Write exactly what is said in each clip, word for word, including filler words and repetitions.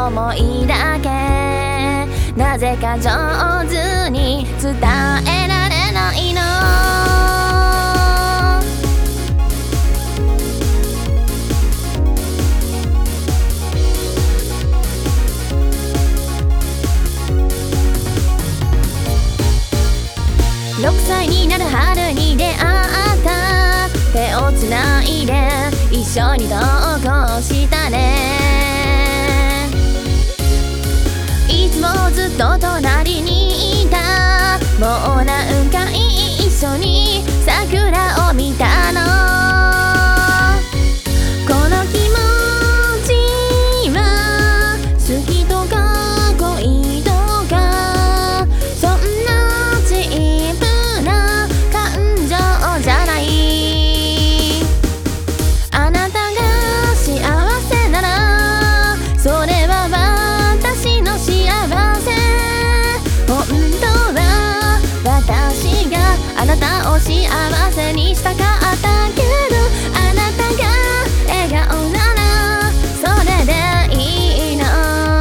思いだけなぜか上手に伝えられないの。ろくさいになる春に出会った手をつないで一緒に登校したね。いつもずっと隣にいた。もう何回一緒に桜を見たの。この気持ちは好きとか恋とかそんなチープな感情じゃない。あなたが幸せならそれは私の幸せ。本当は私があなたを幸せにしたかったけどあなたが笑顔ならそれでいいの。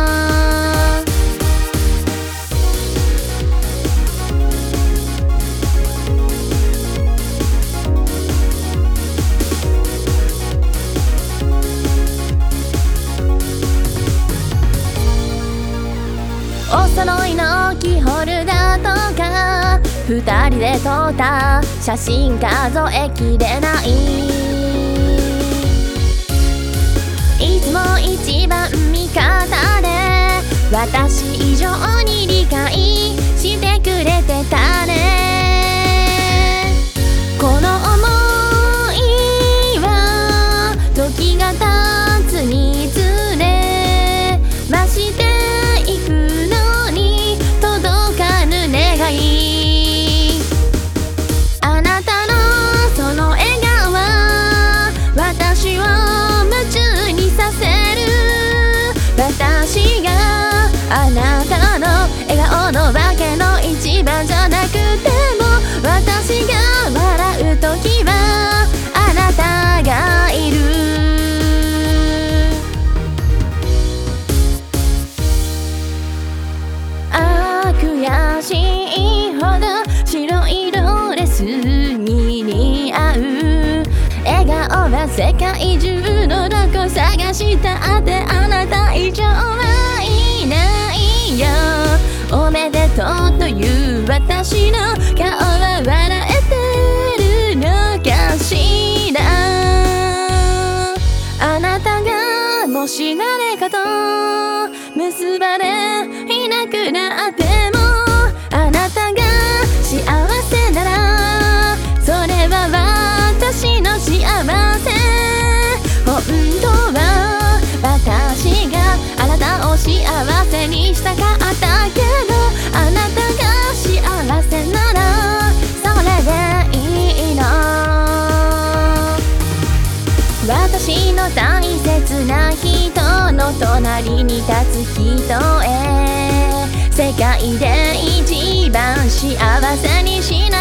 お揃いのキーホルダーとか二人で撮った写真数えきれない。いつも一番味方で私以上に理解してくれてたね。この想いは時が経つにつれ増していくのに届かぬ願い。あなたのその笑顔は私を夢中にさせる。私があなたの笑顔のわけの一番じゃなくても私が笑うときはあなたがいる。ああ悔しいほど白いドレスに似合う笑顔は世界中のどこ探したってあなた以上はいないよ。おめでとうという私の顔は笑えてるのかしら。あなたがもし誰かと結ばれいなくなってもあなたが幸せならそれは私の幸せ。本当は私があなたを幸せにしたかったけどあなたが幸せならそれでいいの。私の大切な人の隣に立つ人へ世界で一番幸せにしな